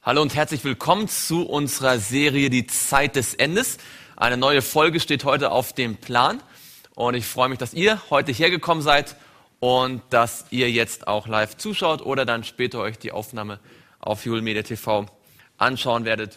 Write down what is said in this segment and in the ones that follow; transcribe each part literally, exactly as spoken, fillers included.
Hallo und herzlich willkommen zu unserer Serie Die Zeit des Endes. Eine neue Folge steht heute auf dem Plan und ich freue mich, dass ihr heute hergekommen seid und dass ihr jetzt auch live zuschaut oder dann später euch die Aufnahme auf Julmedia T V anschauen werdet.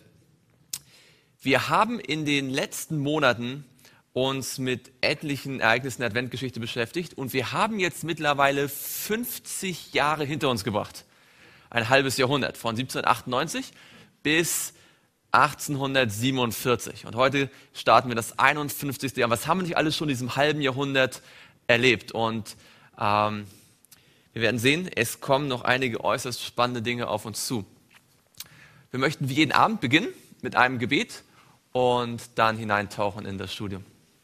Wir haben in den letzten Monaten uns mit etlichen Ereignissen der Adventgeschichte beschäftigt und wir haben jetzt mittlerweile fünfzig Jahre hinter uns gebracht. Ein halbes Jahrhundert, von siebzehnhundertachtundneunzig bis achtzehnhundertsiebenundvierzig. Und heute starten wir das einundfünfzigste Jahr. Was haben wir nicht alles schon in diesem halben Jahrhundert erlebt? Und ähm, wir werden sehen, es kommen noch einige äußerst spannende Dinge auf uns zu. Wir möchten wie jeden Abend beginnen mit einem Gebet und dann hineintauchen in das Studium.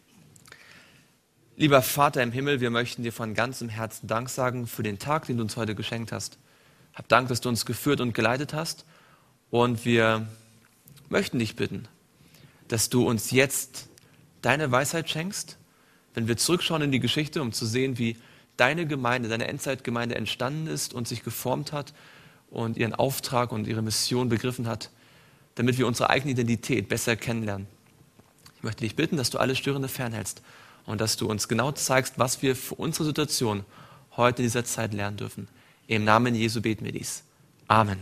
Lieber Vater im Himmel, wir möchten dir von ganzem Herzen Dank sagen für den Tag, den du uns heute geschenkt hast. Hab Dank, dass du uns geführt und geleitet hast. Und wir möchten dich bitten, dass du uns jetzt deine Weisheit schenkst, wenn wir zurückschauen in die Geschichte, um zu sehen, wie deine Gemeinde, deine Endzeitgemeinde entstanden ist und sich geformt hat und ihren Auftrag und ihre Mission begriffen hat, damit wir unsere eigene Identität besser kennenlernen. Ich möchte dich bitten, dass du alles Störende fernhältst und dass du uns genau zeigst, was wir für unsere Situation heute in dieser Zeit lernen dürfen. Im Namen Jesu beten wir dies. Amen.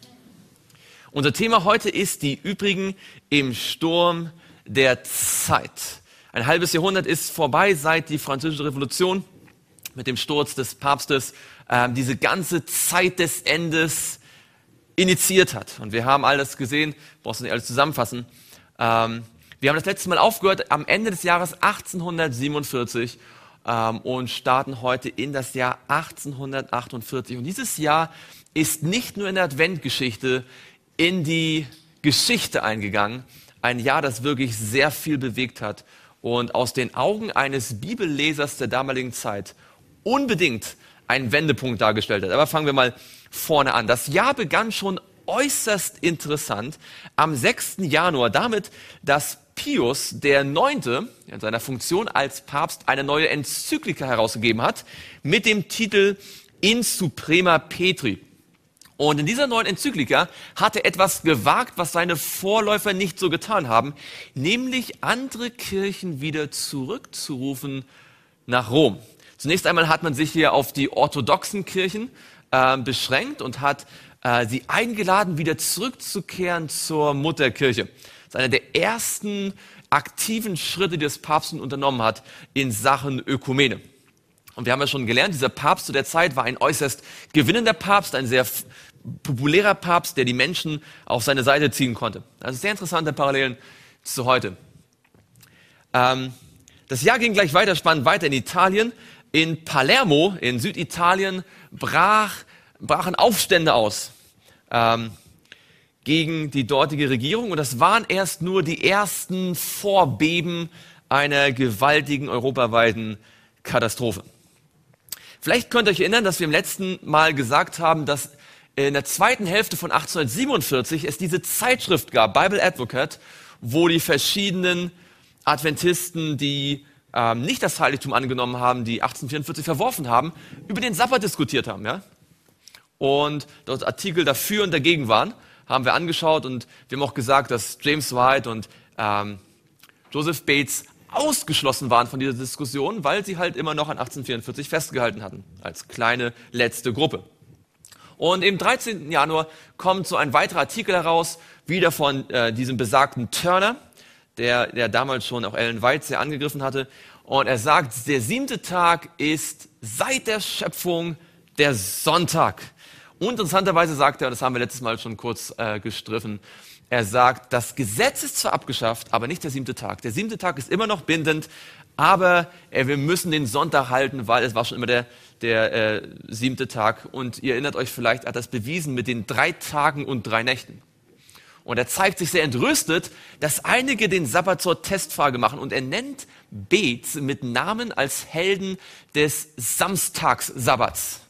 Unser Thema heute ist die Übrigen im Sturm der Zeit. Ein halbes Jahrhundert ist vorbei, seit die Französische Revolution mit dem Sturz des Papstes äh, diese ganze Zeit des Endes initiiert hat. Und wir haben alles gesehen, brauchst du nicht alles zusammenfassen. Ähm, wir haben das letzte Mal aufgehört am Ende des Jahres achtzehnhundertsiebenundvierzig und starten heute in das Jahr achtzehnhundertachtundvierzig. Und dieses Jahr ist nicht nur in der Adventgeschichte in die Geschichte eingegangen, ein Jahr, das wirklich sehr viel bewegt hat und aus den Augen eines Bibellesers der damaligen Zeit unbedingt einen Wendepunkt dargestellt hat. Aber fangen wir mal vorne an. Das Jahr begann schon äußerst interessant am sechsten Januar damit, dass Pius der Neunte in seiner Funktion als Papst eine neue Enzyklika herausgegeben hat mit dem Titel In Suprema Petri. Und in dieser neuen Enzyklika hat er etwas gewagt, was seine Vorläufer nicht so getan haben, nämlich andere Kirchen wieder zurückzurufen nach Rom. Zunächst einmal hat man sich hier auf die orthodoxen Kirchen äh, beschränkt und hat äh, sie eingeladen, wieder zurückzukehren zur Mutterkirche. Das ist einer der ersten aktiven Schritte, die das Papst unternommen hat in Sachen Ökumene. Und wir haben ja schon gelernt, dieser Papst zu der Zeit war ein äußerst gewinnender Papst, ein sehr populärer Papst, der die Menschen auf seine Seite ziehen konnte. Also sehr interessante Parallelen zu heute. Ähm, das Jahr ging gleich weiter, spannend weiter in Italien. In Palermo, in Süditalien, brach, brachen Aufstände aus. Ähm, gegen die dortige Regierung. Und das waren erst nur die ersten Vorbeben einer gewaltigen europaweiten Katastrophe. Vielleicht könnt ihr euch erinnern, dass wir im letzten Mal gesagt haben, dass in der zweiten Hälfte von achtzehnhundertsiebenundvierzig es diese Zeitschrift gab, Bible Advocate, wo die verschiedenen Adventisten, die ähm, nicht das Heiligtum angenommen haben, die achtzehnhundertvierundvierzig verworfen haben, über den Sabbat diskutiert haben. Ja? Und dort Artikel dafür und dagegen waren. Haben wir angeschaut und wir haben auch gesagt, dass James White und ähm, Joseph Bates ausgeschlossen waren von dieser Diskussion, weil sie halt immer noch an achtzehnhundertvierundvierzig festgehalten hatten, als kleine letzte Gruppe. Und im dreizehnten Januar kommt so ein weiterer Artikel heraus, wieder von äh, diesem besagten Turner, der, der damals schon auch Ellen White sehr angegriffen hatte. Und er sagt, der siebte Tag ist seit der Schöpfung der Sonntag. Und interessanterweise sagt er, das haben wir letztes Mal schon kurz äh, gestriffen, er sagt, das Gesetz ist zwar abgeschafft, aber nicht der siebte Tag. Der siebte Tag ist immer noch bindend, aber äh, wir müssen den Sonntag halten, weil es war schon immer der, der äh, siebte Tag. Und ihr erinnert euch vielleicht, er hat das bewiesen mit den drei Tagen und drei Nächten. Und er zeigt sich sehr entrüstet, dass einige den Sabbat zur Testfrage machen. Und er nennt Bates mit Namen als Helden des Samstagssabbats.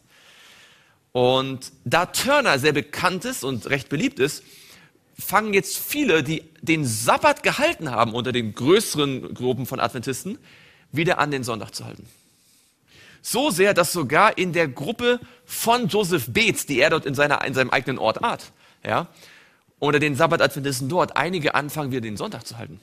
Und da Turner sehr bekannt ist und recht beliebt ist, fangen jetzt viele, die den Sabbat gehalten haben unter den größeren Gruppen von Adventisten, wieder an, den Sonntag zu halten. So sehr, dass sogar in der Gruppe von Joseph Bates, die er dort in, seiner, in seinem eigenen Ort hat, ja, unter den Sabbatadventisten dort einige anfangen, wieder den Sonntag zu halten.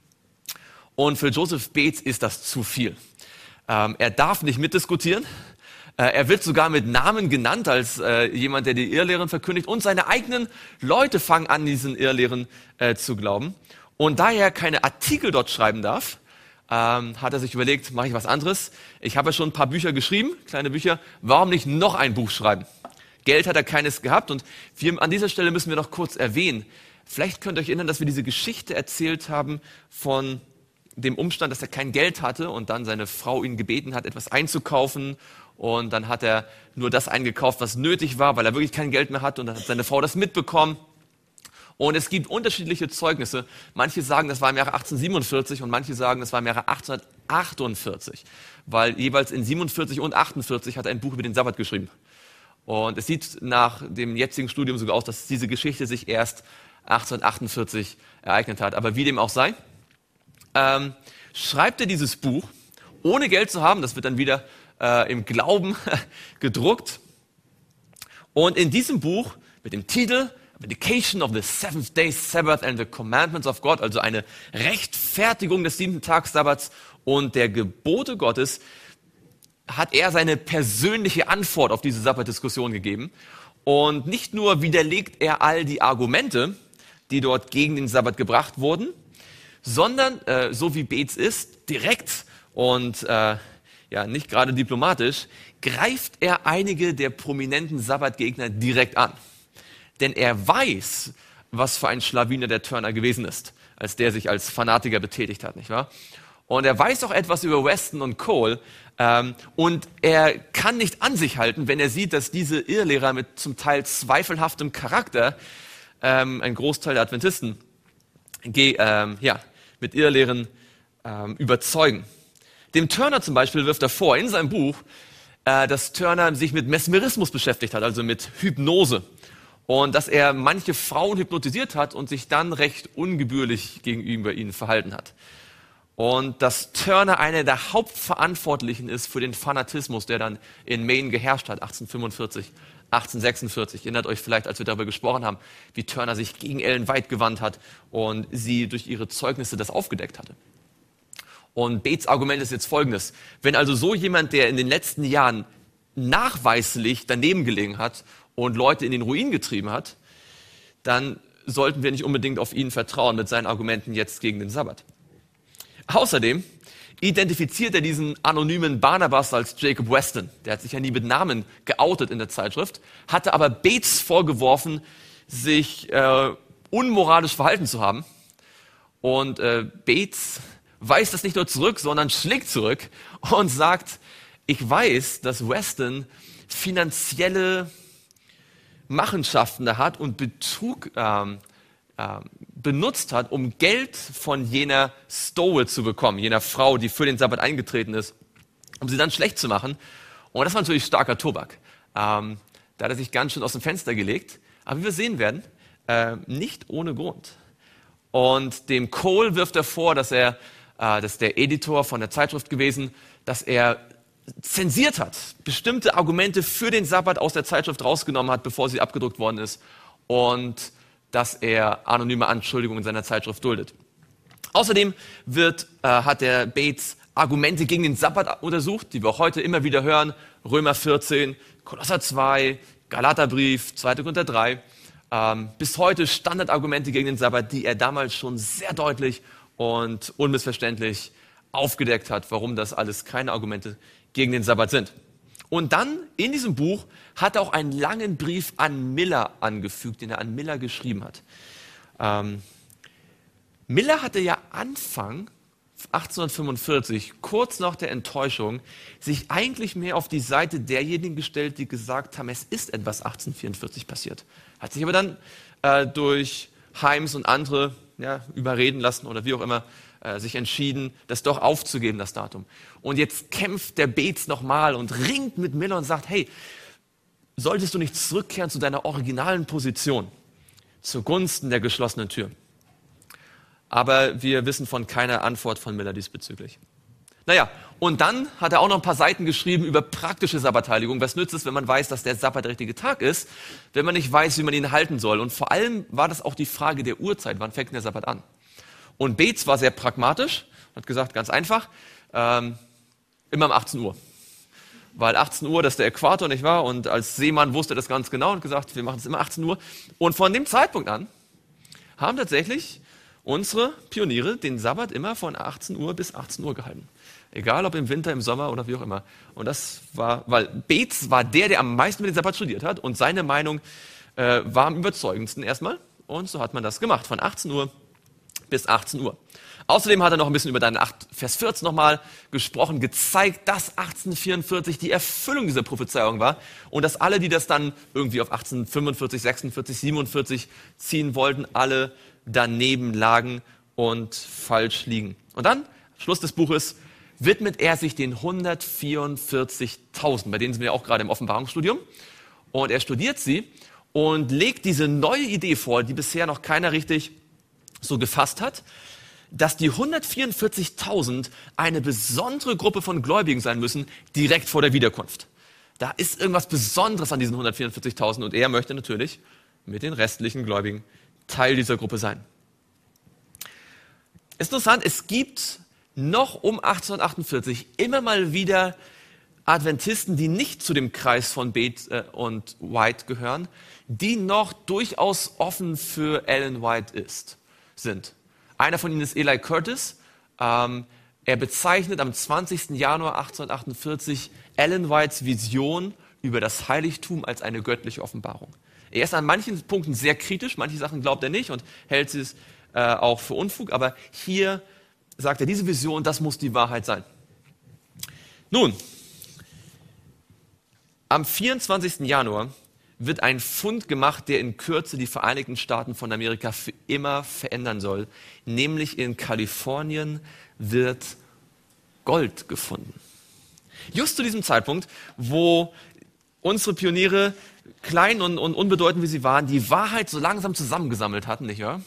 Und für Joseph Bates ist das zu viel. Ähm, er darf nicht mitdiskutieren. Äh, er wird sogar mit Namen genannt als äh, jemand, der die Irrlehren verkündigt. Und seine eigenen Leute fangen an, diesen Irrlehren äh, zu glauben. Und da er keine Artikel dort schreiben darf, ähm, hat er sich überlegt, mache ich was anderes. Ich habe ja schon ein paar Bücher geschrieben, kleine Bücher. Warum nicht noch ein Buch schreiben? Geld hat er keines gehabt. Und wir, an dieser Stelle müssen wir noch kurz erwähnen, vielleicht könnt ihr euch erinnern, dass wir diese Geschichte erzählt haben von dem Umstand, dass er kein Geld hatte und dann seine Frau ihn gebeten hat, etwas einzukaufen. Und dann hat er nur das eingekauft, was nötig war, weil er wirklich kein Geld mehr hatte. Und dann hat seine Frau das mitbekommen. Und es gibt unterschiedliche Zeugnisse. Manche sagen, das war im Jahre achtzehnhundertsiebenundvierzig und manche sagen, das war im Jahre achtzehnhundertachtundvierzig. Weil jeweils in siebenundvierzig und achtundvierzig hat er ein Buch über den Sabbat geschrieben. Und es sieht nach dem jetzigen Studium sogar aus, dass diese Geschichte sich erst achtzehnhundertachtundvierzig ereignet hat. Aber wie dem auch sei, ähm, schreibt er dieses Buch, ohne Geld zu haben. Das wird dann wieder äh, im Glauben gedruckt. Und in diesem Buch mit dem Titel Vindication of the Seventh Day Sabbath and the Commandments of God, also eine Rechtfertigung des siebten Tags Sabbats und der Gebote Gottes, hat er seine persönliche Antwort auf diese Sabbatdiskussion gegeben. Und nicht nur widerlegt er all die Argumente, die dort gegen den Sabbat gebracht wurden, sondern, äh, so wie Bates ist, direkt und äh, ja nicht gerade diplomatisch, greift er einige der prominenten Sabbatgegner direkt an. Denn er weiß, was für ein Schlawiner der Turner gewesen ist, als der sich als Fanatiker betätigt hat, nicht wahr? Und er weiß auch etwas über Weston und Cole, ähm, und er kann nicht an sich halten, wenn er sieht, dass diese Irrlehrer mit zum Teil zweifelhaftem Charakter, ähm, ein Großteil der Adventisten, ge, ähm, ja, mit Irrlehren ähm, überzeugen. Dem Turner zum Beispiel wirft er vor, in seinem Buch, äh, dass Turner sich mit Mesmerismus beschäftigt hat, also mit Hypnose. Und dass er manche Frauen hypnotisiert hat und sich dann recht ungebührlich gegenüber ihnen verhalten hat. Und dass Turner einer der Hauptverantwortlichen ist für den Fanatismus, der dann in Maine geherrscht hat, achtzehnhundertfünfundvierzig, achtzehnhundertsechsundvierzig. Erinnert euch vielleicht, als wir darüber gesprochen haben, wie Turner sich gegen Ellen White gewandt hat und sie durch ihre Zeugnisse das aufgedeckt hatte. Und Bates Argument ist jetzt folgendes. Wenn also so jemand, der in den letzten Jahren nachweislich daneben gelegen hat und Leute in den Ruin getrieben hat, dann sollten wir nicht unbedingt auf ihn vertrauen mit seinen Argumenten jetzt gegen den Sabbat. Außerdem identifiziert er diesen anonymen Barnabas als Jacob Weston. Der hat sich ja nie mit Namen geoutet in der Zeitschrift, hatte aber Bates vorgeworfen, sich äh, unmoralisch verhalten zu haben. Und äh, Bates weist das nicht nur zurück, sondern schlägt zurück und sagt, ich weiß, dass Weston finanzielle Machenschaften da hat und Betrug ähm, ähm, benutzt hat, um Geld von jener Stowe zu bekommen, jener Frau, die für den Sabbat eingetreten ist, um sie dann schlecht zu machen. Und das war natürlich starker Tobak. Ähm, da hat er sich ganz schön aus dem Fenster gelegt. Aber wie wir sehen werden, äh, nicht ohne Grund. Und dem Cole wirft er vor, dass er, äh, das ist der Editor von der Zeitschrift gewesen, dass er zensiert hat, bestimmte Argumente für den Sabbat aus der Zeitschrift rausgenommen hat, bevor sie abgedruckt worden ist, und dass er anonyme Anschuldigungen in seiner Zeitschrift duldet. Außerdem wird, äh, hat der Bates Argumente gegen den Sabbat untersucht, die wir auch heute immer wieder hören, Römer vierzehn, Kolosser zwei, Galaterbrief, zweiter Korinther drei, ähm, bis heute Standardargumente gegen den Sabbat, die er damals schon sehr deutlich und unmissverständlich aufgedeckt hat, warum das alles keine Argumente gegen den Sabbat sind. Und dann in diesem Buch hat er auch einen langen Brief an Miller angefügt, den er an Miller geschrieben hat. Ähm, Miller hatte ja Anfang achtzehnhundertfünfundvierzig, kurz nach der Enttäuschung, sich eigentlich mehr auf die Seite derjenigen gestellt, die gesagt haben, es ist etwas achtzehnhundertvierundvierzig passiert. Hat sich aber dann äh, durch Himes und andere ja, überreden lassen oder wie auch immer, sich entschieden, das doch aufzugeben, das Datum. Und jetzt kämpft der Bates nochmal und ringt mit Miller und sagt, hey, solltest du nicht zurückkehren zu deiner originalen Position, zugunsten der geschlossenen Tür? Aber wir wissen von keiner Antwort von Miller diesbezüglich. Naja, und dann hat er auch noch ein paar Seiten geschrieben über praktische Sabbatheiligung. Was nützt es, wenn man weiß, dass der Sabbat der richtige Tag ist, wenn man nicht weiß, wie man ihn halten soll? Und vor allem war das auch die Frage der Uhrzeit. Wann fängt denn der Sabbat an? Und Bates war sehr pragmatisch, hat gesagt, ganz einfach, ähm, immer um achtzehn Uhr. Weil achtzehn Uhr, das ist der Äquator, nicht wahr? Und als Seemann wusste er das ganz genau und gesagt, wir machen es immer achtzehn Uhr. Und von dem Zeitpunkt an haben tatsächlich unsere Pioniere den Sabbat immer von achtzehn Uhr bis achtzehn Uhr gehalten. Egal ob im Winter, im Sommer oder wie auch immer. Und das war, weil Bates war der, der am meisten mit dem Sabbat studiert hat und seine Meinung äh, war am überzeugendsten erstmal. Und so hat man das gemacht, von achtzehn Uhr bis achtzehn Uhr. Außerdem hat er noch ein bisschen über Daniel acht, Vers vierzehn nochmal gesprochen, gezeigt, dass achtzehnhundertvierundvierzig die Erfüllung dieser Prophezeiung war und dass alle, die das dann irgendwie auf achtzehnhundertfünfundvierzig, sechsundvierzig, siebenundvierzig ziehen wollten, alle daneben lagen und falsch liegen. Und dann, Schluss des Buches, widmet er sich den hundertvierundvierzigtausend, bei denen sind wir auch gerade im Offenbarungsstudium. Und er studiert sie und legt diese neue Idee vor, die bisher noch keiner richtig so gefasst hat, dass die hundertvierundvierzigtausend eine besondere Gruppe von Gläubigen sein müssen, direkt vor der Wiederkunft. Da ist irgendwas Besonderes an diesen hundertvierundvierzigtausend und er möchte natürlich mit den restlichen Gläubigen Teil dieser Gruppe sein. Ist interessant, es gibt noch um achtzehnhundertachtundvierzig immer mal wieder Adventisten, die nicht zu dem Kreis von Bates äh, und White gehören, die noch durchaus offen für Ellen White ist, sind. Einer von ihnen ist Eli Curtis. Ähm, er bezeichnet am zwanzigsten Januar achtzehnhundertachtundvierzig Ellen Whites Vision über das Heiligtum als eine göttliche Offenbarung. Er ist an manchen Punkten sehr kritisch, manche Sachen glaubt er nicht und hält sie äh, auch für Unfug, aber hier sagt er, diese Vision, das muss die Wahrheit sein. Nun, am vierundzwanzigsten Januar wird ein Fund gemacht, der in Kürze die Vereinigten Staaten von Amerika für immer verändern soll. Nämlich in Kalifornien wird Gold gefunden. Just zu diesem Zeitpunkt, wo unsere Pioniere, klein und, und unbedeutend wie sie waren, die Wahrheit so langsam zusammengesammelt hatten, nicht wahr?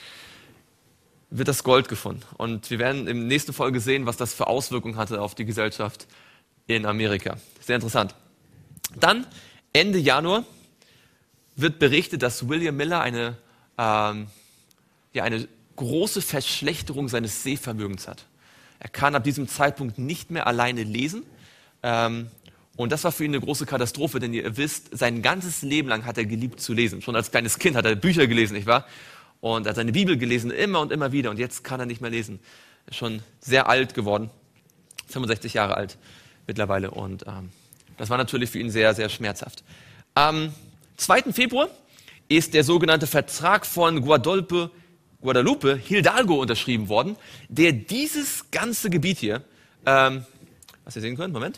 Wird das Gold gefunden. Und wir werden in der nächsten Folge sehen, was das für Auswirkungen hatte auf die Gesellschaft in Amerika. Sehr interessant. Dann, Ende Januar, wird berichtet, dass William Miller eine, ähm, ja, eine große Verschlechterung seines Sehvermögens hat. Er kann ab diesem Zeitpunkt nicht mehr alleine lesen. Ähm, und das war für ihn eine große Katastrophe, denn ihr wisst, sein ganzes Leben lang hat er geliebt zu lesen. Schon als kleines Kind hat er Bücher gelesen, nicht wahr? Und er hat seine Bibel gelesen, immer und immer wieder. Und jetzt kann er nicht mehr lesen. Er ist schon sehr alt geworden, fünfundsechzig Jahre alt mittlerweile. Und ähm, das war natürlich für ihn sehr, sehr schmerzhaft. Am zweiten Februar ist der sogenannte Vertrag von Guadalupe, Guadalupe Hidalgo unterschrieben worden, der dieses ganze Gebiet hier, ähm, was ihr sehen könnt, Moment,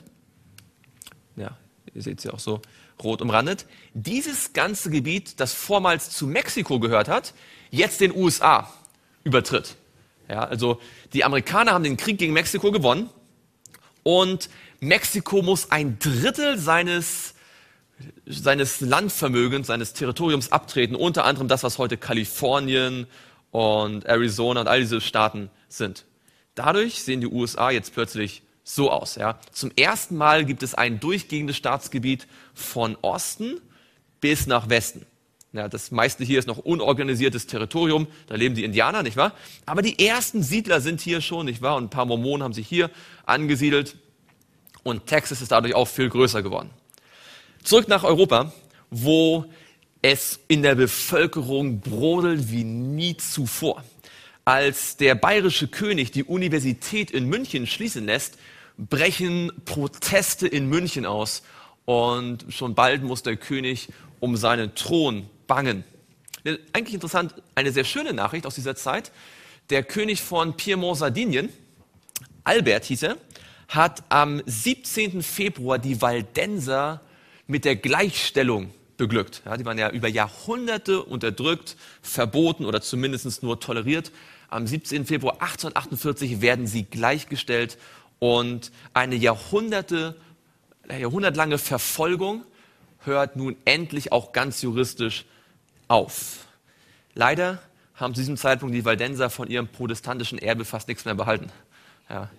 ja, ihr seht es ja auch so rot umrandet, dieses ganze Gebiet, das vormals zu Mexiko gehört hat, jetzt den U S A übertritt. Ja, also die Amerikaner haben den Krieg gegen Mexiko gewonnen und Mexiko muss ein Drittel seines, seines Landvermögens, seines Territoriums abtreten, unter anderem das, was heute Kalifornien und Arizona und all diese Staaten sind. Dadurch sehen die U S A jetzt plötzlich so aus. Ja. Zum ersten Mal gibt es ein durchgehendes Staatsgebiet von Osten bis nach Westen. Ja, das meiste hier ist noch unorganisiertes Territorium, da leben die Indianer, nicht wahr? Aber die ersten Siedler sind hier schon, nicht wahr? Und ein paar Mormonen haben sich hier angesiedelt und Texas ist dadurch auch viel größer geworden. Zurück nach Europa, wo es in der Bevölkerung brodelt wie nie zuvor. Als der bayerische König die Universität in München schließen lässt, brechen Proteste in München aus und schon bald muss der König um seinen Thron bangen. Eigentlich interessant, eine sehr schöne Nachricht aus dieser Zeit. Der König von Piemont-Sardinien, Albert hieß er, hat am siebzehnten Februar die Waldenser mit der Gleichstellung beglückt. Ja, die waren ja über Jahrhunderte unterdrückt, verboten oder zumindest nur toleriert. Am siebzehnten Februar achtzehnhundertachtundvierzig werden sie gleichgestellt und eine Jahrhunderte, jahrhundertlange Verfolgung hört nun endlich auch ganz juristisch auf. Leider haben zu diesem Zeitpunkt die Waldenser von ihrem protestantischen Erbe fast nichts mehr behalten. Ja.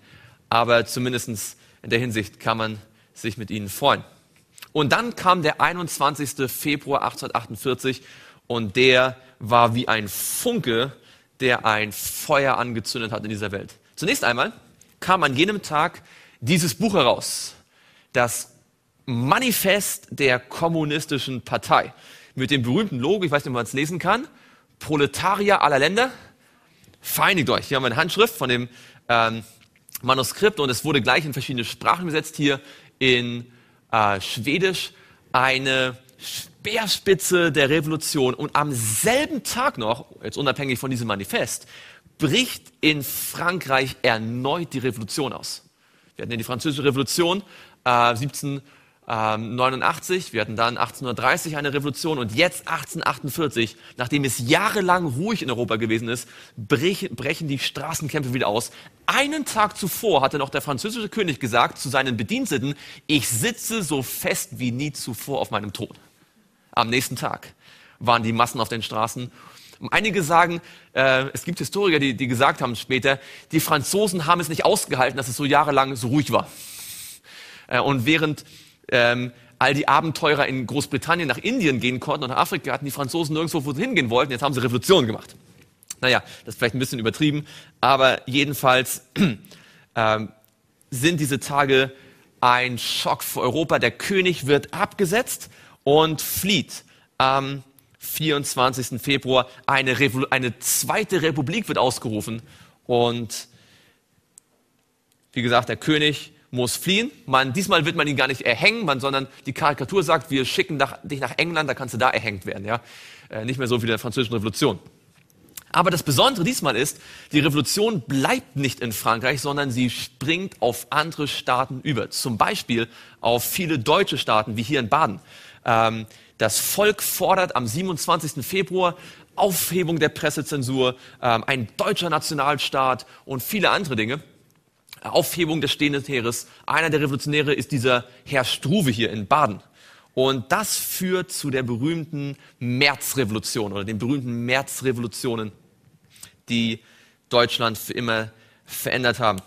aber zumindest in der Hinsicht kann man sich mit ihnen freuen. Und dann kam der einundzwanzigste Februar achtzehnhundertachtundvierzig und der war wie ein Funke, der ein Feuer angezündet hat in dieser Welt. Zunächst einmal kam an jenem Tag dieses Buch heraus, das Manifest der Kommunistischen Partei, mit dem berühmten Logo, ich weiß nicht, ob man es lesen kann, Proletarier aller Länder, vereinigt euch. Hier haben wir eine Handschrift von dem ähm, Manuskript und es wurde gleich in verschiedene Sprachen übersetzt, hier in äh, Schwedisch, eine Speerspitze der Revolution. Und am selben Tag noch, jetzt unabhängig von diesem Manifest, bricht in Frankreich erneut die Revolution aus. Wir hatten ja die Französische Revolution äh, siebzehnhundertneunundachtzig, wir hatten dann achtzehnhundertdreißig eine Revolution und jetzt achtzehnhundertachtundvierzig, nachdem es jahrelang ruhig in Europa gewesen ist, brech, brechen die Straßenkämpfe wieder aus. Einen Tag zuvor hatte noch der französische König gesagt zu seinen Bediensteten, ich sitze so fest wie nie zuvor auf meinem Thron. Am nächsten Tag waren die Massen auf den Straßen. Einige sagen, äh, es gibt Historiker, die, die gesagt haben später, die Franzosen haben es nicht ausgehalten, dass es so jahrelang so ruhig war. Äh, und während ähm, all die Abenteurer in Großbritannien nach Indien gehen konnten und nach Afrika, hatten die Franzosen nirgendwo, wo sie hingehen wollten. Jetzt haben sie Revolution gemacht. Naja, das ist vielleicht ein bisschen übertrieben, aber jedenfalls äh, sind diese Tage ein Schock für Europa. Der König wird abgesetzt und flieht. Am vierundzwanzigsten Februar eine, Revo- eine zweite Republik wird ausgerufen und wie gesagt, der König muss fliehen. Man, diesmal wird man ihn gar nicht erhängen, man, sondern die Karikatur sagt, wir schicken nach, dich nach England, da kannst du da erhängt werden. Ja? Äh, nicht mehr so wie in der Französischen Revolution. Aber das Besondere diesmal ist, die Revolution bleibt nicht in Frankreich, sondern sie springt auf andere Staaten über. Zum Beispiel auf viele deutsche Staaten, wie hier in Baden. Ähm, Das Volk fordert am siebenundzwanzigsten Februar Aufhebung der Pressezensur, ähm, ein deutscher Nationalstaat und viele andere Dinge. Aufhebung des stehenden Heeres. Einer der Revolutionäre ist dieser Herr Struve hier in Baden. Und das führt zu der berühmten Märzrevolution oder den berühmten Märzrevolutionen, die Deutschland für immer verändert haben.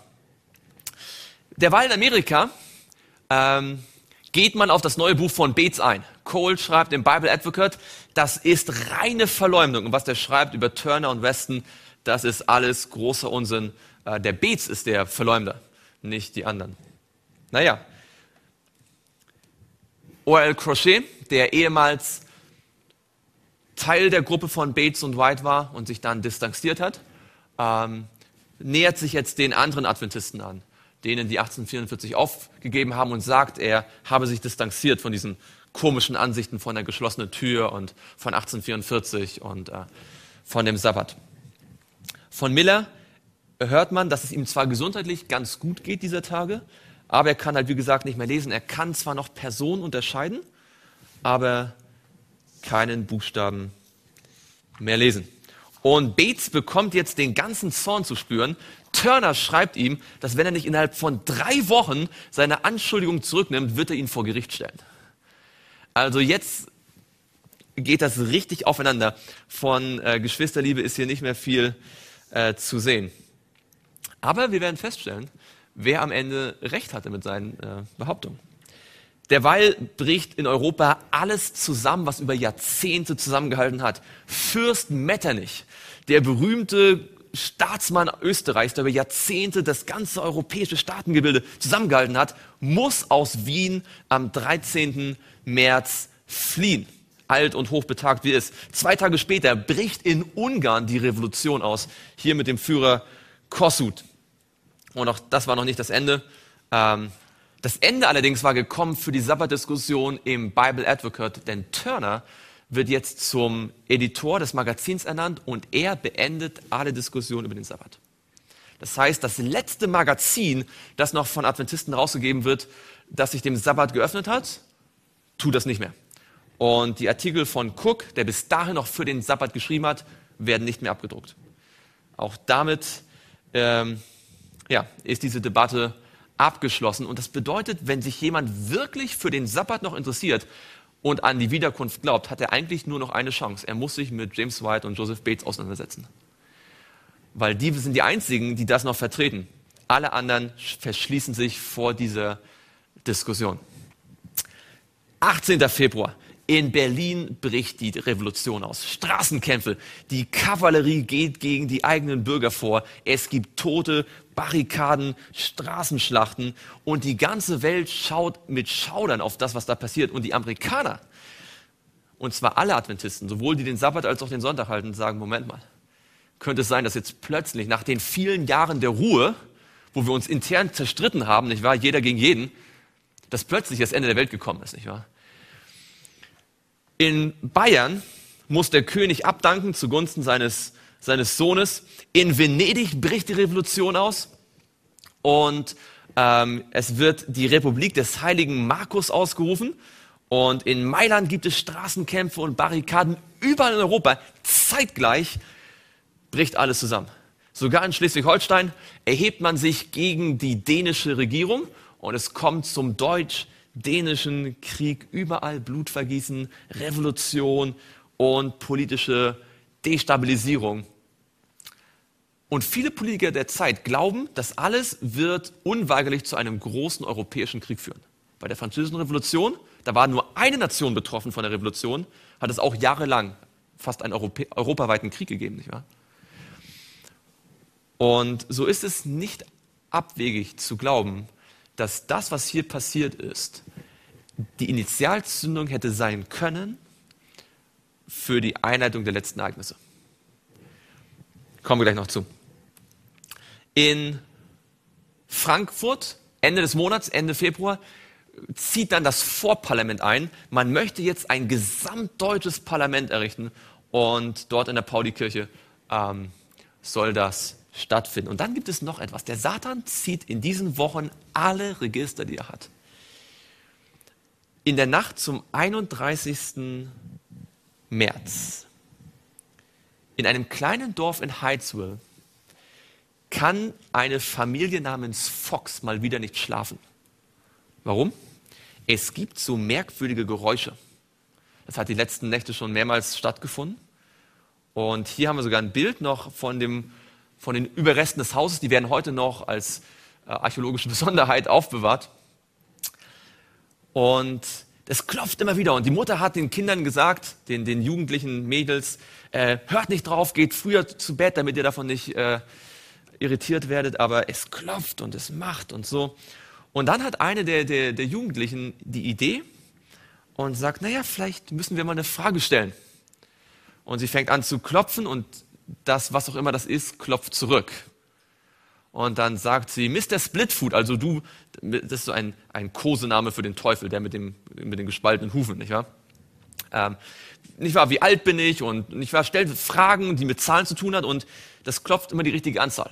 Derweil in Amerika ähm, geht man auf das neue Buch von Bates ein. Cole schreibt im Bible Advocate, das ist reine Verleumdung. Und was der schreibt über Turner und Weston, das ist alles großer Unsinn. Äh, der Bates ist der Verleumder, nicht die anderen. Naja, O L Crochet, der ehemals Teil der Gruppe von Bates und White war und sich dann distanziert hat, ähm, nähert sich jetzt den anderen Adventisten an, denen die achtzehnhundertvierundvierzig aufgegeben haben und sagt, er habe sich distanziert von diesen komischen Ansichten von der geschlossenen Tür und von achtzehnhundertvierundvierzig und äh, von dem Sabbat. Von Miller hört man, dass es ihm zwar gesundheitlich ganz gut geht dieser Tage, aber er kann halt wie gesagt nicht mehr lesen. Er kann zwar noch Personen unterscheiden, aber keinen Buchstaben mehr lesen. Und Bates bekommt jetzt den ganzen Zorn zu spüren. Turner schreibt ihm, dass wenn er nicht innerhalb von drei Wochen seine Anschuldigung zurücknimmt, wird er ihn vor Gericht stellen. Also jetzt geht das richtig aufeinander. Von äh, Geschwisterliebe ist hier nicht mehr viel äh, zu sehen. Aber wir werden feststellen, wer am Ende recht hatte mit seinen äh, Behauptungen. Derweil bricht in Europa alles zusammen, was über Jahrzehnte zusammengehalten hat. Fürst Metternich, der berühmte Staatsmann Österreichs, der über Jahrzehnte das ganze europäische Staatengebilde zusammengehalten hat, muss aus Wien am dreizehnten März fliehen. Alt und hochbetagt wie er ist. Zwei Tage später bricht in Ungarn die Revolution aus, hier mit dem Führer Kossuth. Und auch das war noch nicht das Ende. Ähm, das Ende allerdings war gekommen für die Sabbatdiskussion im Bible Advocate, denn Turner wird jetzt zum Editor des Magazins ernannt und er beendet alle Diskussionen über den Sabbat. Das heißt, das letzte Magazin, das noch von Adventisten rausgegeben wird, das sich dem Sabbat geöffnet hat, tut das nicht mehr. Und die Artikel von Cook, der bis dahin noch für den Sabbat geschrieben hat, werden nicht mehr abgedruckt. Auch damit ähm, ja, ist diese Debatte abgeschlossen. Und das bedeutet, wenn sich jemand wirklich für den Sabbat noch interessiert und an die Wiederkunft glaubt, hat er eigentlich nur noch eine Chance. Er muss sich mit James White und Joseph Bates auseinandersetzen. Weil die sind die einzigen, die das noch vertreten. Alle anderen verschließen sich vor dieser Diskussion. achtzehnter Februar. In Berlin bricht die Revolution aus. Straßenkämpfe. Die Kavallerie geht gegen die eigenen Bürger vor. Es gibt Tote, Barrikaden, Straßenschlachten. Und die ganze Welt schaut mit Schaudern auf das, was da passiert. Und die Amerikaner, und zwar alle Adventisten, sowohl die den Sabbat als auch den Sonntag halten, sagen, Moment mal, könnte es sein, dass jetzt plötzlich nach den vielen Jahren der Ruhe, wo wir uns intern zerstritten haben, nicht wahr, jeder gegen jeden, dass plötzlich das Ende der Welt gekommen ist, nicht wahr? In Bayern muss der König abdanken zugunsten seines, seines Sohnes. In Venedig bricht die Revolution aus und ähm, es wird die Republik des heiligen Markus ausgerufen. Und in Mailand gibt es Straßenkämpfe und Barrikaden. Überall in Europa zeitgleich bricht alles zusammen. Sogar in Schleswig-Holstein erhebt man sich gegen die dänische Regierung und es kommt zum deutsch-dänischen Krieg. Überall Blutvergießen, Revolution und politische Destabilisierung. Und viele Politiker der Zeit glauben, das alles wird unweigerlich zu einem großen europäischen Krieg führen. Bei der Französischen Revolution, da war nur eine Nation betroffen von der Revolution, hat es auch jahrelang fast einen Europä- europaweiten Krieg gegeben, nicht wahr? Und so ist es nicht abwegig zu glauben, dass das, was hier passiert ist, die Initialzündung hätte sein können für die Einleitung der letzten Ereignisse. Kommen wir gleich noch zu. In Frankfurt, Ende des Monats, Ende Februar, zieht dann das Vorparlament ein. Man möchte jetzt ein gesamtdeutsches Parlament errichten und dort in der Paulikirche ähm, soll das stattfinden. Und dann gibt es noch etwas. Der Satan zieht in diesen Wochen alle Register, die er hat. In der Nacht zum einunddreißigsten März in einem kleinen Dorf in Hydesville kann eine Familie namens Fox mal wieder nicht schlafen. Warum? Es gibt so merkwürdige Geräusche. Das hat die letzten Nächte schon mehrmals stattgefunden. Und hier haben wir sogar ein Bild noch von, dem, von den Überresten des Hauses. Die werden heute noch als äh, archäologische Besonderheit aufbewahrt. Und es klopft immer wieder. Und die Mutter hat den Kindern gesagt, den, den jugendlichen Mädels, äh, hört nicht drauf, geht früher zu Bett, damit ihr davon nicht äh, irritiert werdet. Aber es klopft und es macht und so. Und dann hat eine der, der, der Jugendlichen die Idee und sagt, naja, vielleicht müssen wir mal eine Frage stellen. Und sie fängt an zu klopfen und das, was auch immer das ist, klopft zurück. Und dann sagt sie, Mister Splitfoot, also du, das ist so ein, ein Kosename für den Teufel, der mit, dem, mit den gespaltenen Hufen, nicht wahr? Ähm, nicht wahr, wie alt bin ich? Und nicht wahr, stellt Fragen, die mit Zahlen zu tun hat und das klopft immer die richtige Anzahl.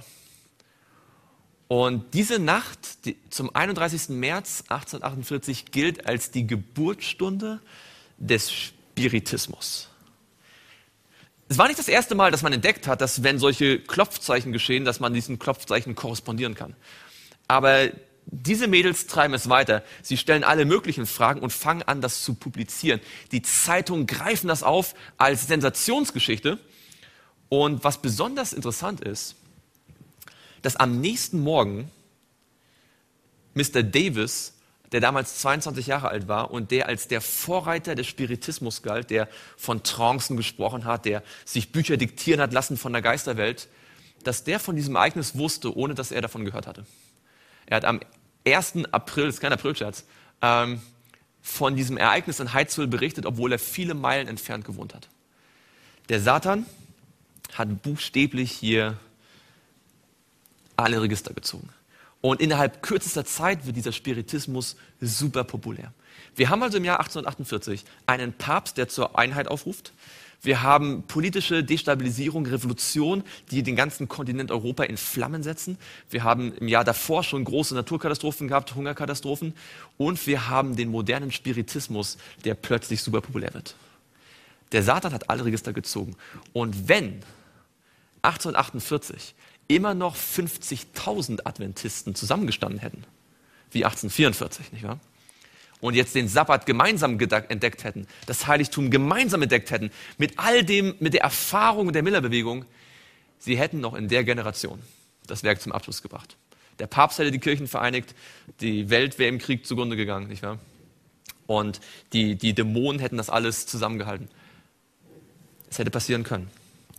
Und diese Nacht die, zum einunddreißigsten März achtzehnhundertachtundvierzig gilt als die Geburtsstunde des Spiritismus. Es war nicht das erste Mal, dass man entdeckt hat, dass wenn solche Klopfzeichen geschehen, dass man diesen Klopfzeichen korrespondieren kann. Aber diese Mädels treiben es weiter. Sie stellen alle möglichen Fragen und fangen an, das zu publizieren. Die Zeitungen greifen das auf als Sensationsgeschichte. Und was besonders interessant ist, dass am nächsten Morgen Mister Davis, der damals zweiundzwanzig Jahre alt war und der als der Vorreiter des Spiritismus galt, der von Trancen gesprochen hat, der sich Bücher diktieren hat lassen von der Geisterwelt, dass der von diesem Ereignis wusste, ohne dass er davon gehört hatte. Er hat am ersten April, das ist kein Aprilscherz, ähm, von diesem Ereignis in Hydesville berichtet, obwohl er viele Meilen entfernt gewohnt hat. Der Satan hat buchstäblich hier alle Register gezogen. Und innerhalb kürzester Zeit wird dieser Spiritismus super populär. Wir haben also im Jahr achtzehnhundertachtundvierzig einen Papst, der zur Einheit aufruft. Wir haben politische Destabilisierung, Revolution, die den ganzen Kontinent Europa in Flammen setzen. Wir haben im Jahr davor schon große Naturkatastrophen gehabt, Hungerkatastrophen. Und wir haben den modernen Spiritismus, der plötzlich super populär wird. Der Satan hat alle Register gezogen. Und wenn achtzehnhundertachtundvierzig immer noch fünfzigtausend Adventisten zusammengestanden hätten, wie achtzehnhundertvierundvierzig, nicht wahr? Und jetzt den Sabbat gemeinsam entdeckt hätten, das Heiligtum gemeinsam entdeckt hätten, mit all dem, mit der Erfahrung der Millerbewegung, sie hätten noch in der Generation das Werk zum Abschluss gebracht. Der Papst hätte die Kirchen vereinigt, die Welt wäre im Krieg zugrunde gegangen, nicht wahr? Und die, die Dämonen hätten das alles zusammengehalten. Es hätte passieren können.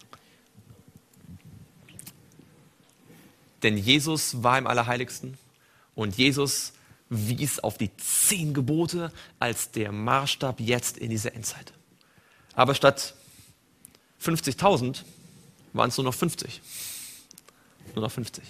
Denn Jesus war im Allerheiligsten und Jesus wies auf die zehn Gebote als der Maßstab jetzt in dieser Endzeit. Aber statt fünfzigtausend waren es nur noch fünfzig. Nur noch fünfzig.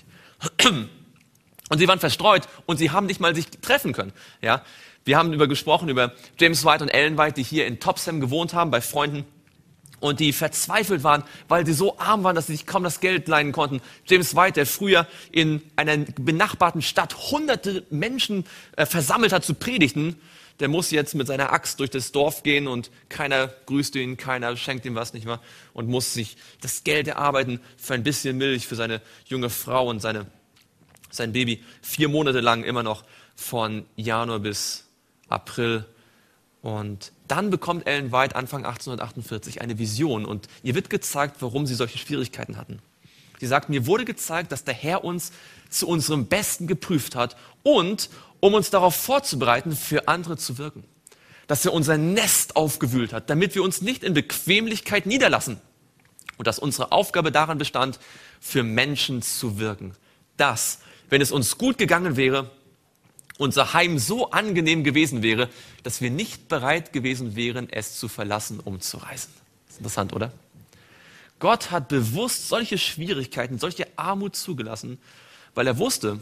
Und sie waren verstreut und sie haben nicht mal sich treffen können. Ja? Wir haben über gesprochen, über James White und Ellen White, die hier in Topsham gewohnt haben, bei Freunden. Und die verzweifelt waren, weil sie so arm waren, dass sie sich kaum das Geld leihen konnten. James White, der früher in einer benachbarten Stadt hunderte Menschen äh, versammelt hat zu predigten, der muss jetzt mit seiner Axt durch das Dorf gehen und keiner grüßt ihn, keiner schenkt ihm was, nicht wahr? Und muss sich das Geld erarbeiten für ein bisschen Milch für seine junge Frau und seine, sein Baby. Vier Monate lang immer noch von Januar bis April. Und dann bekommt Ellen White Anfang achtzehnhundertachtundvierzig eine Vision und ihr wird gezeigt, warum sie solche Schwierigkeiten hatten. Sie sagt, mir wurde gezeigt, dass der Herr uns zu unserem Besten geprüft hat und um uns darauf vorzubereiten, für andere zu wirken. Dass er unser Nest aufgewühlt hat, damit wir uns nicht in Bequemlichkeit niederlassen. Und dass unsere Aufgabe daran bestand, für Menschen zu wirken. Dass, wenn es uns gut gegangen wäre, unser Heim so angenehm gewesen wäre, dass wir nicht bereit gewesen wären, es zu verlassen, um zu reisen. Das ist interessant, oder? Gott hat bewusst solche Schwierigkeiten, solche Armut zugelassen, weil er wusste,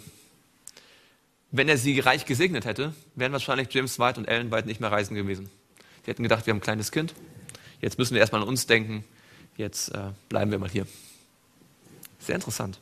wenn er sie reich gesegnet hätte, wären wahrscheinlich James White und Ellen White nicht mehr reisen gewesen. Die hätten gedacht, wir haben ein kleines Kind, jetzt müssen wir erstmal an uns denken, jetzt äh, bleiben wir mal hier. Sehr interessant.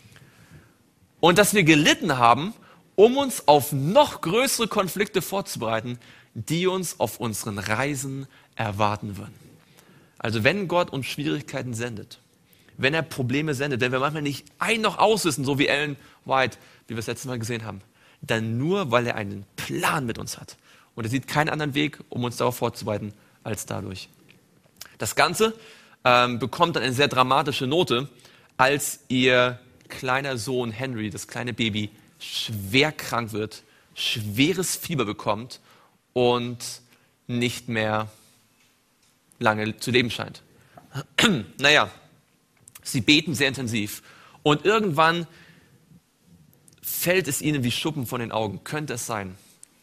Und dass wir gelitten haben, um uns auf noch größere Konflikte vorzubereiten, die uns auf unseren Reisen erwarten würden. Also wenn Gott uns Schwierigkeiten sendet, wenn er Probleme sendet, wenn wir manchmal nicht ein noch auswissen, so wie Ellen White, wie wir es letztes Mal gesehen haben, dann nur, weil er einen Plan mit uns hat. Und er sieht keinen anderen Weg, um uns darauf vorzubereiten, als dadurch. Das Ganze ähm, bekommt dann eine sehr dramatische Note, als ihr kleiner Sohn Henry, das kleine Baby, schwer krank wird, schweres Fieber bekommt und nicht mehr lange zu leben scheint. Naja, sie beten sehr intensiv und irgendwann fällt es ihnen wie Schuppen von den Augen. Könnte es sein,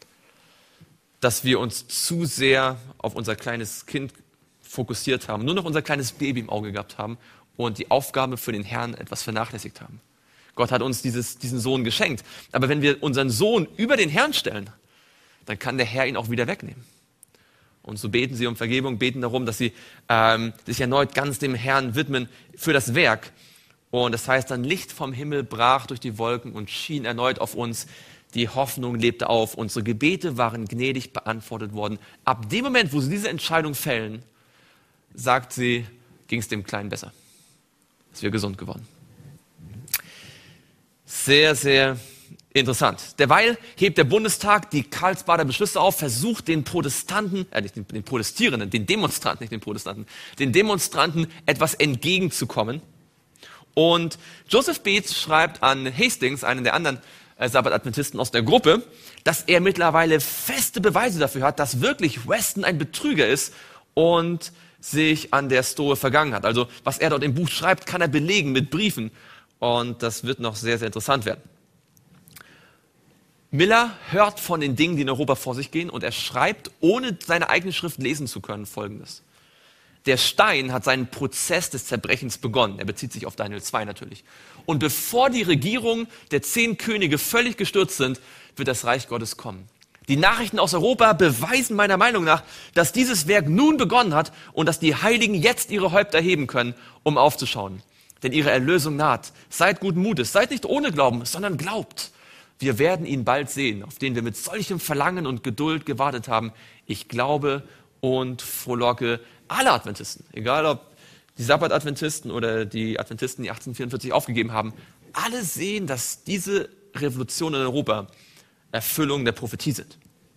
dass wir uns zu sehr auf unser kleines Kind fokussiert haben, nur noch unser kleines Baby im Auge gehabt haben und die Aufgabe für den Herrn etwas vernachlässigt haben? Gott hat uns dieses, diesen Sohn geschenkt. Aber wenn wir unseren Sohn über den Herrn stellen, dann kann der Herr ihn auch wieder wegnehmen. Und so beten sie um Vergebung, beten darum, dass sie ähm, sich erneut ganz dem Herrn widmen für das Werk. Und das heißt dann, Licht vom Himmel brach durch die Wolken und schien erneut auf uns. Die Hoffnung lebte auf. Unsere Gebete waren gnädig beantwortet worden. Ab dem Moment, wo sie diese Entscheidung fällen, sagt sie, ging es dem Kleinen besser. Ist wir gesund geworden. Sehr, sehr interessant. Derweil hebt der Bundestag die Karlsbader Beschlüsse auf, versucht den Protestanten, äh nicht den, den Protestierenden, den Demonstranten, nicht den Protestanten, den Demonstranten etwas entgegenzukommen. Und Joseph Bates schreibt an Hastings, einen der anderen äh, Sabbat-Adventisten aus der Gruppe, dass er mittlerweile feste Beweise dafür hat, dass wirklich Weston ein Betrüger ist und sich an der Stoa vergangen hat. Also was er dort im Buch schreibt, kann er belegen mit Briefen. Und das wird noch sehr, sehr interessant werden. Miller hört von den Dingen, die in Europa vor sich gehen, und er schreibt, ohne seine eigene Schrift lesen zu können, Folgendes. Der Stein hat seinen Prozess des Zerbrechens begonnen. Er bezieht sich auf Daniel zwei natürlich. Und bevor die Regierung der zehn Könige völlig gestürzt sind, wird das Reich Gottes kommen. Die Nachrichten aus Europa beweisen meiner Meinung nach, dass dieses Werk nun begonnen hat und dass die Heiligen jetzt ihre Häupter heben können, um aufzuschauen. Denn ihre Erlösung naht. Seid guten Mutes, seid nicht ohne Glauben, sondern glaubt. Wir werden ihn bald sehen, auf den wir mit solchem Verlangen und Geduld gewartet haben. Ich glaube und frohlocke alle Adventisten, egal ob die Sabbat-Adventisten oder die Adventisten, die achtzehnhundertvierundvierzig aufgegeben haben, alle sehen, dass diese Revolution in Europa Erfüllung der Prophetie sind.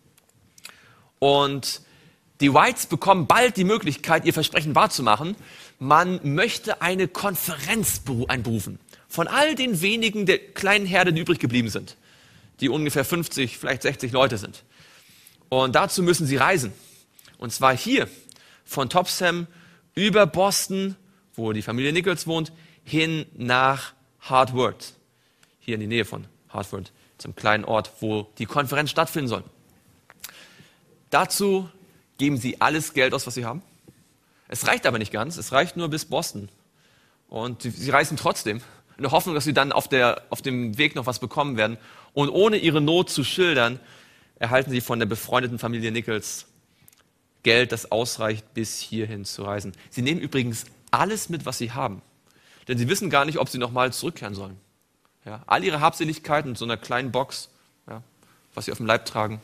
Und die Whites bekommen bald die Möglichkeit, ihr Versprechen wahrzumachen. Man möchte eine Konferenz einberufen von all den wenigen der kleinen Herde, die übrig geblieben sind, die ungefähr fünfzig, vielleicht sechzig Leute sind. Und dazu müssen sie reisen. Und zwar hier von Topsham über Boston, wo die Familie Nichols wohnt, hin nach Hartford, hier in die Nähe von Hartford, zum kleinen Ort, wo die Konferenz stattfinden soll. Dazu geben sie alles Geld aus, was sie haben. Es reicht aber nicht ganz, es reicht nur bis Boston. Und sie reisen trotzdem, in der Hoffnung, dass sie dann auf, der, auf dem Weg noch was bekommen werden. Und ohne ihre Not zu schildern, erhalten sie von der befreundeten Familie Nichols Geld, das ausreicht, bis hierhin zu reisen. Sie nehmen übrigens alles mit, was sie haben. Denn sie wissen gar nicht, ob sie nochmal zurückkehren sollen. Ja, all ihre Habseligkeiten in so einer kleinen Box, ja, was sie auf dem Leib tragen.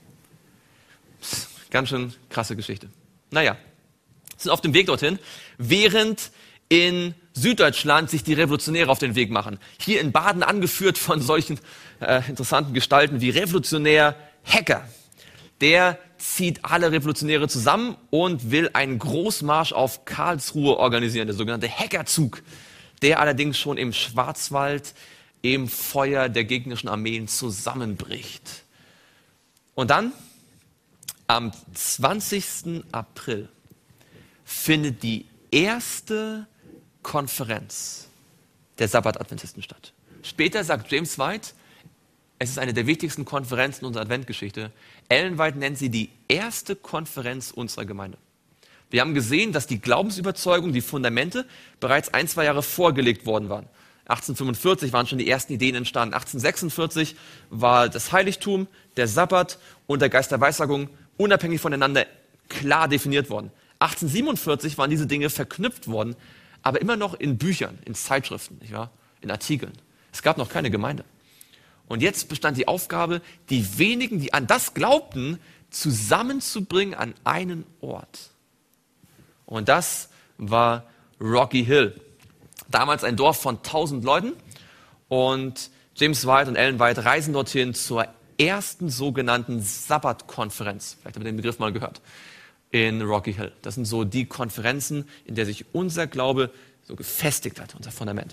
Pff, ganz schön krasse Geschichte. Naja, sind auf dem Weg dorthin, während in Süddeutschland sich die Revolutionäre auf den Weg machen. Hier in Baden angeführt von solchen äh, interessanten Gestalten wie Revolutionär Hecker. Der zieht alle Revolutionäre zusammen und will einen Großmarsch auf Karlsruhe organisieren, der sogenannte Heckerzug, der allerdings schon im Schwarzwald im Feuer der gegnerischen Armeen zusammenbricht. Und dann, am zwanzigsten April, findet die erste Konferenz der Sabbat-Adventisten statt. Später sagt James White, es ist eine der wichtigsten Konferenzen unserer Adventgeschichte. Ellen White nennt sie die erste Konferenz unserer Gemeinde. Wir haben gesehen, dass die Glaubensüberzeugung, die Fundamente, bereits ein, zwei Jahre vorgelegt worden waren. achtzehnhundertfünfundvierzig waren schon die ersten Ideen entstanden. achtzehnhundertsechsundvierzig war das Heiligtum, der Sabbat und der Geist der Weissagung unabhängig voneinander klar definiert worden. achtzehnhundertsiebenundvierzig waren diese Dinge verknüpft worden, aber immer noch in Büchern, in Zeitschriften, nicht wahr? In Artikeln. Es gab noch keine Gemeinde. Und jetzt bestand die Aufgabe, die wenigen, die an das glaubten, zusammenzubringen an einen Ort. Und das war Rocky Hill. Damals ein Dorf von tausend Leuten. Und James White und Ellen White reisen dorthin zur ersten sogenannten Sabbatkonferenz. Vielleicht habt ihr den Begriff mal gehört. In Rocky Hill. Das sind so die Konferenzen, in der sich unser Glaube so gefestigt hat, unser Fundament.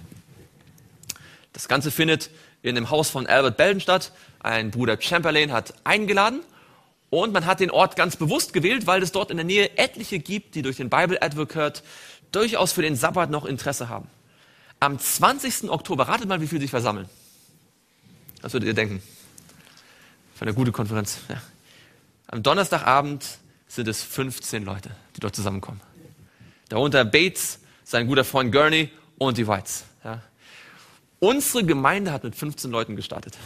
Das Ganze findet in dem Haus von Albert Belden statt. Ein Bruder Chamberlain hat eingeladen und man hat den Ort ganz bewusst gewählt, weil es dort in der Nähe etliche gibt, die durch den Bible Advocate durchaus für den Sabbat noch Interesse haben. Am zwanzigsten Oktober, ratet mal, wie viele sich versammeln. Was würdet ihr denken? Für eine gute Konferenz. Ja. Am Donnerstagabend sind es fünfzehn Leute, die dort zusammenkommen. Darunter Bates, sein guter Freund Gurney und die Whites. Ja. Unsere Gemeinde hat mit fünfzehn Leuten gestartet,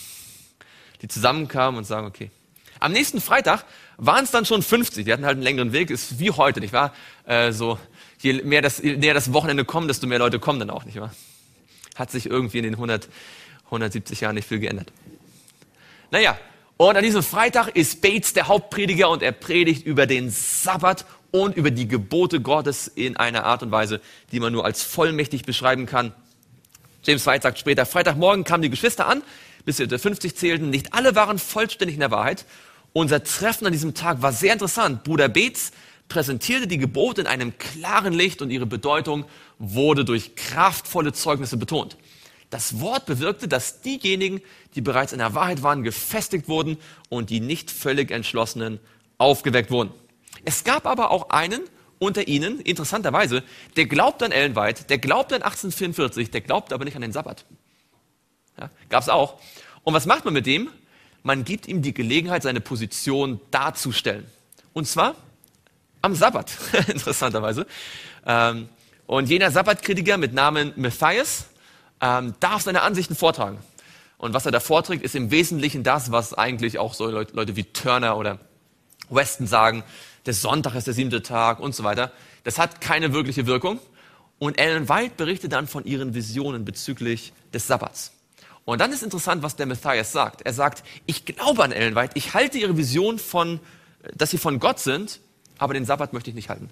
die zusammenkamen und sagen, okay. Am nächsten Freitag waren es dann schon fünfzig, die hatten halt einen längeren Weg, ist wie heute, nicht wahr? Äh, so, je mehr das, je näher das Wochenende kommt, desto mehr Leute kommen dann auch, nicht wahr? Hat sich irgendwie in den hundert, hundertsiebzig Jahren nicht viel geändert. Naja, und an diesem Freitag ist Bates der Hauptprediger und er predigt über den Sabbat und über die Gebote Gottes in einer Art und Weise, die man nur als vollmächtig beschreiben kann. James White sagt später, Freitagmorgen kamen die Geschwister an, bis sie unter fünfzig zählten. Nicht alle waren vollständig in der Wahrheit. Unser Treffen an diesem Tag war sehr interessant. Bruder Bates präsentierte die Gebote in einem klaren Licht und ihre Bedeutung wurde durch kraftvolle Zeugnisse betont. Das Wort bewirkte, dass diejenigen, die bereits in der Wahrheit waren, gefestigt wurden und die nicht völlig Entschlossenen aufgeweckt wurden. Es gab aber auch einen unter ihnen, interessanterweise, der glaubt an Ellen White, der glaubt an achtzehnhundertvierundvierzig, der glaubt aber nicht an den Sabbat. Ja, gab es auch. Und was macht man mit dem? Man gibt ihm die Gelegenheit, seine Position darzustellen. Und zwar am Sabbat, interessanterweise. Ähm, und jener Sabbatkritiker mit Namen Matthias ähm, darf seine Ansichten vortragen. Und was er da vorträgt, ist im Wesentlichen das, was eigentlich auch so Leute, Leute wie Turner oder Weston sagen, der Sonntag ist der siebte Tag und so weiter. Das hat keine wirkliche Wirkung. Und Ellen White berichtet dann von ihren Visionen bezüglich des Sabbats. Und dann ist interessant, was der Matthias sagt. Er sagt, ich glaube an Ellen White, ich halte ihre Vision von, dass sie von Gott sind, aber den Sabbat möchte ich nicht halten.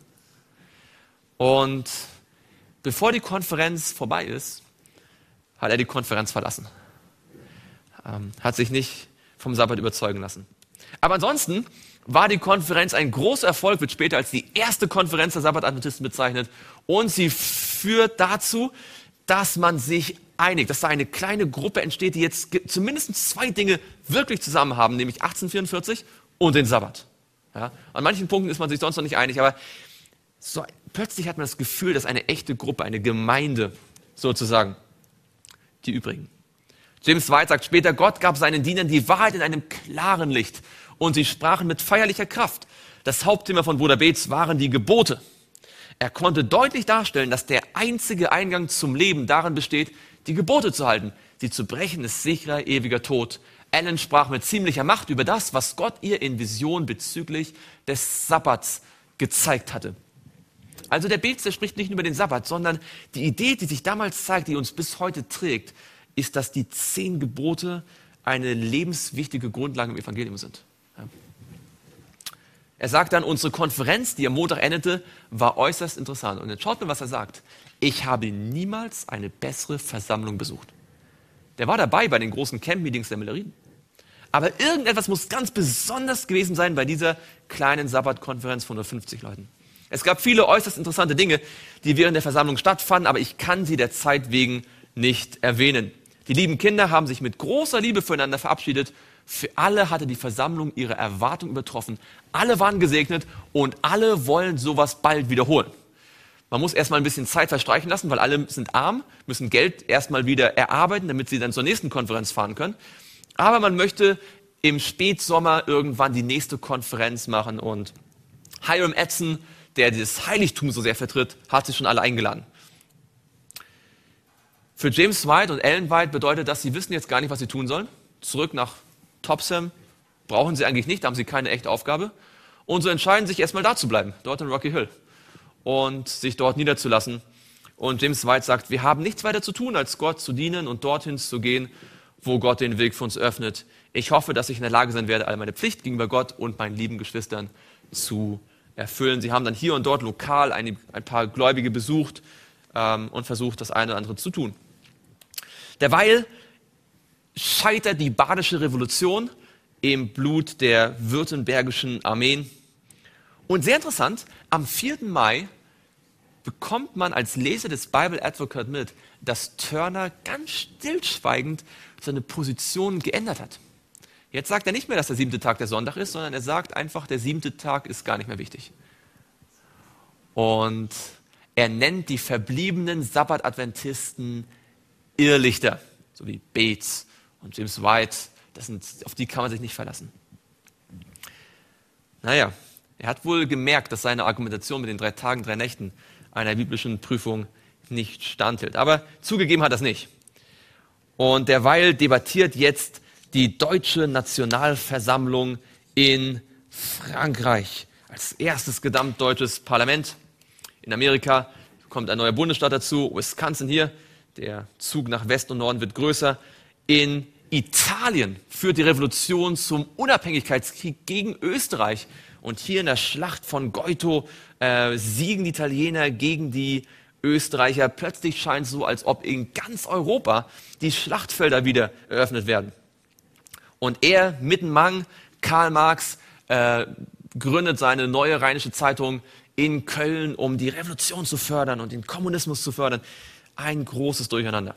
Und bevor die Konferenz vorbei ist, hat er die Konferenz verlassen. Ähm, hat sich nicht vom Sabbat überzeugen lassen. Aber ansonsten war die Konferenz ein großer Erfolg, wird später als die erste Konferenz der Sabbat-Adventisten bezeichnet. Und sie führt dazu, dass man sich einig, dass da eine kleine Gruppe entsteht, die jetzt zumindest zwei Dinge wirklich zusammen haben, nämlich achtzehnhundertvierundvierzig und den Sabbat. Ja, an manchen Punkten ist man sich sonst noch nicht einig, aber so, plötzlich hat man das Gefühl, dass eine echte Gruppe, eine Gemeinde sozusagen, die übrigen. James White sagt später, Gott gab seinen Dienern die Wahrheit in einem klaren Licht und sie sprachen mit feierlicher Kraft. Das Hauptthema von Bruder Beetz waren die Gebote. Er konnte deutlich darstellen, dass der einzige Eingang zum Leben darin besteht, die Gebote zu halten. Sie zu brechen ist sicherer, ewiger Tod. Ellen sprach mit ziemlicher Macht über das, was Gott ihr in Vision bezüglich des Sabbats gezeigt hatte. Also der Beetz, der spricht nicht nur über den Sabbat, sondern die Idee, die sich damals zeigt, die uns bis heute trägt, ist, dass die zehn Gebote eine lebenswichtige Grundlage im Evangelium sind. Ja. Er sagt dann, unsere Konferenz, die am Montag endete, war äußerst interessant. Und jetzt schaut mal, was er sagt. Ich habe niemals eine bessere Versammlung besucht. Der war dabei bei den großen Camp-Meetings der Milleriden. Aber irgendetwas muss ganz besonders gewesen sein bei dieser kleinen Sabbatkonferenz von nur fünfzig Leuten. Es gab viele äußerst interessante Dinge, die während der Versammlung stattfanden, aber ich kann sie der Zeit wegen nicht erwähnen. Die lieben Kinder haben sich mit großer Liebe füreinander verabschiedet. Für alle hatte die Versammlung ihre Erwartung übertroffen. Alle waren gesegnet und alle wollen sowas bald wiederholen. Man muss erstmal ein bisschen Zeit verstreichen lassen, weil alle sind arm, müssen Geld erstmal wieder erarbeiten, damit sie dann zur nächsten Konferenz fahren können. Aber man möchte im Spätsommer irgendwann die nächste Konferenz machen und Hiram Edson, der dieses Heiligtum so sehr vertritt, hat sich schon alle eingeladen. Für James White und Ellen White bedeutet das, sie wissen jetzt gar nicht, was sie tun sollen. Zurück nach Topsham brauchen sie eigentlich nicht, da haben sie keine echte Aufgabe. Und so entscheiden sich erstmal da zu bleiben, dort in Rocky Hill. Und sich dort niederzulassen. Und James White sagt, wir haben nichts weiter zu tun, als Gott zu dienen und dorthin zu gehen, wo Gott den Weg für uns öffnet. Ich hoffe, dass ich in der Lage sein werde, all meine Pflicht gegenüber Gott und meinen lieben Geschwistern zu erfüllen. Sie haben dann hier und dort lokal ein, ein paar Gläubige besucht ähm, und versucht, das eine oder andere zu tun. Derweil scheitert die badische Revolution im Blut der württembergischen Armeen. Und sehr interessant, am vierten Mai bekommt man als Leser des Bible Advocate mit, dass Turner ganz stillschweigend seine Position geändert hat. Jetzt sagt er nicht mehr, dass der siebte Tag der Sonntag ist, sondern er sagt einfach, der siebte Tag ist gar nicht mehr wichtig. Und er nennt die verbliebenen Sabbat-Adventisten Irrlichter, so wie Beetz und James White, das sind, auf die kann man sich nicht verlassen. Naja, er hat wohl gemerkt, dass seine Argumentation mit den drei Tagen, drei Nächten einer biblischen Prüfung nicht standhält. Aber zugegeben hat er es nicht. Und derweil debattiert jetzt die Deutsche Nationalversammlung in Frankreich als erstes gesamtdeutsches Parlament. In Amerika kommt ein neuer Bundesstaat dazu, Wisconsin hier. Der Zug nach Westen und Norden wird größer. In Italien führt die Revolution zum Unabhängigkeitskrieg gegen Österreich. Und hier in der Schlacht von Goito äh, siegen die Italiener gegen die Österreicher. Plötzlich scheint es so, als ob in ganz Europa die Schlachtfelder wieder eröffnet werden. Und er, Mittenmang, Karl Marx, äh, gründet seine neue Rheinische Zeitung in Köln, um die Revolution zu fördern und den Kommunismus zu fördern. Ein großes Durcheinander.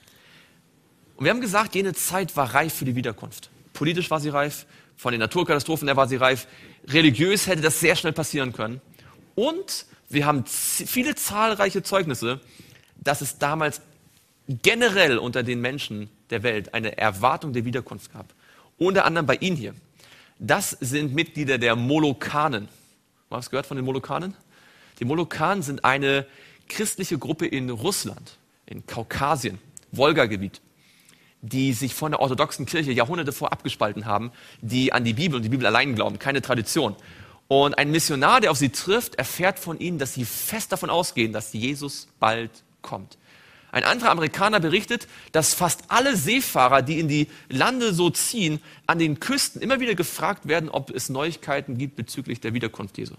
Und wir haben gesagt, jene Zeit war reif für die Wiederkunft. Politisch war sie reif, von den Naturkatastrophen her war sie reif, religiös hätte das sehr schnell passieren können. Und wir haben viele zahlreiche Zeugnisse, dass es damals generell unter den Menschen der Welt eine Erwartung der Wiederkunft gab. Unter anderem bei Ihnen hier. Das sind Mitglieder der Molokanen. Hast du gehört von den Molokanen? Die Molokanen sind eine christliche Gruppe in Russland, in Kaukasien, Wolga-Gebiet, die sich von der orthodoxen Kirche Jahrhunderte vor abgespalten haben, die an die Bibel und die Bibel allein glauben, keine Tradition. Und ein Missionar, der auf sie trifft, erfährt von ihnen, dass sie fest davon ausgehen, dass Jesus bald kommt. Ein anderer Amerikaner berichtet, dass fast alle Seefahrer, die in die Lande so ziehen, an den Küsten immer wieder gefragt werden, ob es Neuigkeiten gibt bezüglich der Wiederkunft Jesu.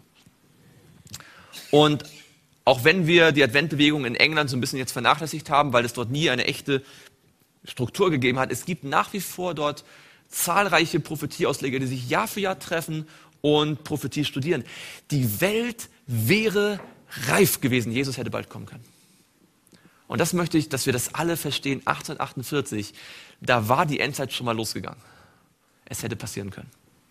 Und auch wenn wir die Adventbewegung in England so ein bisschen jetzt vernachlässigt haben, weil es dort nie eine echte Struktur gegeben hat, es gibt nach wie vor dort zahlreiche Prophetieausleger, die sich Jahr für Jahr treffen und Prophetie studieren. Die Welt wäre reif gewesen, Jesus hätte bald kommen können. Und das möchte ich, dass wir das alle verstehen. achtzehnhundertachtundvierzig, da war die Endzeit schon mal losgegangen. Es hätte passieren können.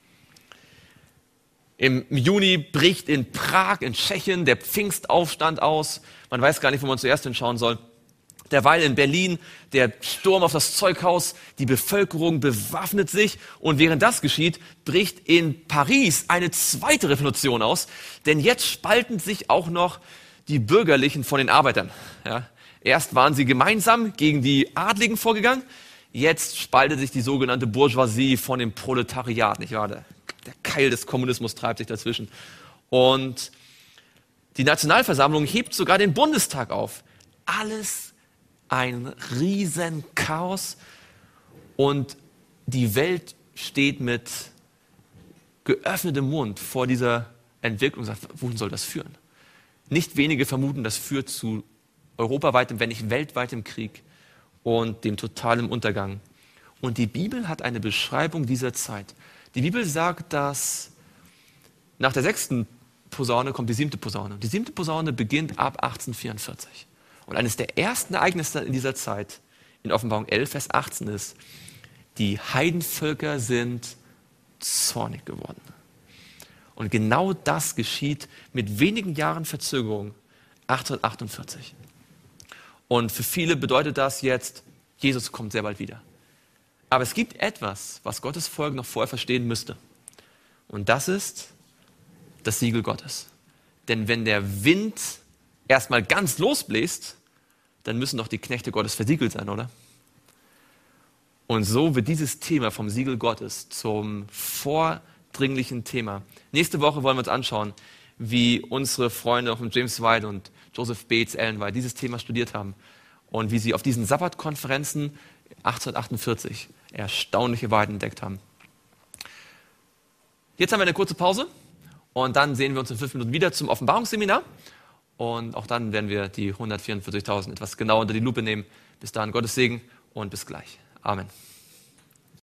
Im Juni bricht in Prag, in Tschechien, der Pfingstaufstand aus. Man weiß gar nicht, wo man zuerst hinschauen soll. Derweil in Berlin der Sturm auf das Zeughaus, die Bevölkerung bewaffnet sich. Und während das geschieht, bricht in Paris eine zweite Revolution aus. Denn jetzt spalten sich auch noch die Bürgerlichen von den Arbeitern. Ja. Erst waren sie gemeinsam gegen die Adligen vorgegangen. Jetzt spaltet sich die sogenannte Bourgeoisie von dem Proletariat, nicht wahr? Der, der Keil des Kommunismus treibt sich dazwischen. Und die Nationalversammlung hebt sogar den Bundestag auf. Alles ein Riesenchaos. Und die Welt steht mit geöffnetem Mund vor dieser Entwicklung und sagt, wohin soll das führen? Nicht wenige vermuten, das führt zu europaweitem, wenn nicht weltweitem Krieg und dem totalen Untergang. Und die Bibel hat eine Beschreibung dieser Zeit. Die Bibel sagt, dass nach der sechsten Posaune kommt die siebte Posaune. Die siebte Posaune beginnt ab achtzehnhundertvierundvierzig. Und eines der ersten Ereignisse in dieser Zeit, in Offenbarung elf, Vers achtzehn ist, die Heidenvölker sind zornig geworden. Und genau das geschieht mit wenigen Jahren Verzögerung, achtzehnhundertachtundvierzig. Und für viele bedeutet das jetzt, Jesus kommt sehr bald wieder. Aber es gibt etwas, was Gottes Volk noch vorher verstehen müsste. Und das ist das Siegel Gottes. Denn wenn der Wind erstmal ganz losbläst, dann müssen doch die Knechte Gottes versiegelt sein, oder? Und so wird dieses Thema vom Siegel Gottes zum vordringlichen Thema. Nächste Woche wollen wir uns anschauen, wie unsere Freunde von James White und Joseph Bates, Ellen White dieses Thema studiert haben und wie sie auf diesen Sabbatkonferenzen achtzehnhundertachtundvierzig erstaunliche Wahrheiten entdeckt haben. Jetzt haben wir eine kurze Pause und dann sehen wir uns in fünf Minuten wieder zum Offenbarungsseminar und auch dann werden wir die hundertvierundvierzigtausend etwas genauer unter die Lupe nehmen. Bis dahin Gottes Segen und bis gleich. Amen.